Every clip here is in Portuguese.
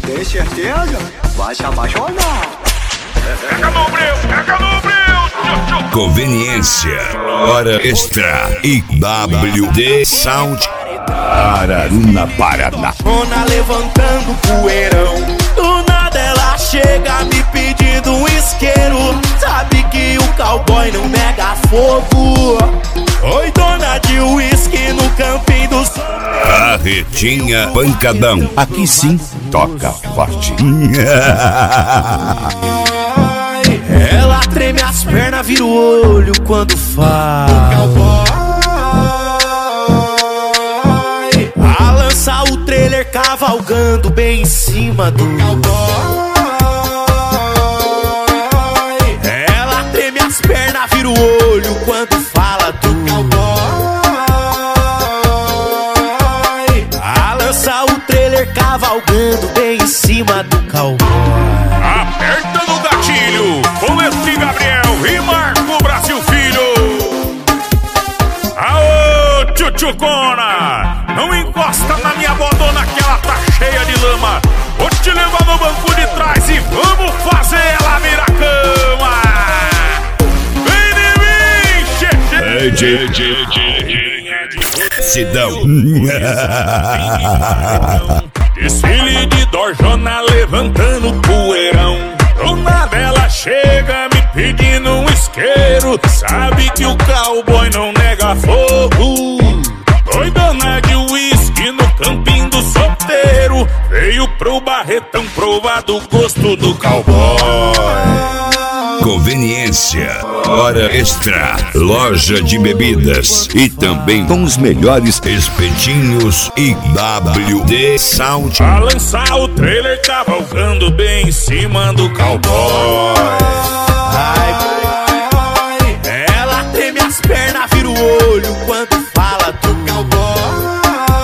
Tem certeza? Vai se apaixonar. Pega no breu, pega no breu. Conveniência, hora extra e WD Sound Araruna, Paraná. Ona levantando poeirão, do nada ela chega me pedindo um isqueiro. Sabe que o cowboy não nega fogo. Oi, dona de uísque no campinho do sol. Carretinha Pancadão, aqui sim toca forte. Ela treme as pernas, vira o olho quando fala. Balança o trailer cavalgando bem em cima do cowboy. Ela treme as pernas, vira o olho quando fala do cowboy. Balança o trailer cavalgando bem em cima do cowboy. Aperta no gatilho, com esse Gabriel e Marco Brasil Filho. Aô, tchutchucona, não encosta na minha bodona que ela tá cheia de lama. Vou te levar no banco de trás e vamos fazer ela virar cama. Vem de mim, Sidão. Desfile de Dorjona levantando poeirão. Do nada ela chega me pedindo um isqueiro. Sabe que o cowboy não nega fogo. Doidona de uísque no campinho do solteiro. Veio pro Barretão provar do gosto do cowboy. Conveniência, hora extra, loja de bebidas e também com os melhores espetinhos e WD Sound. Balançar o trailer cavalgando bem em cima do cowboy. Ela treme as pernas, vira o olho quando fala do cowboy.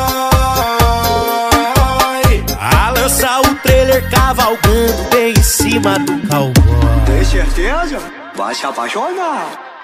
Balança o trailer cavalgando bem em cima do cowboy. Tem certeza? Vai se apaixonar.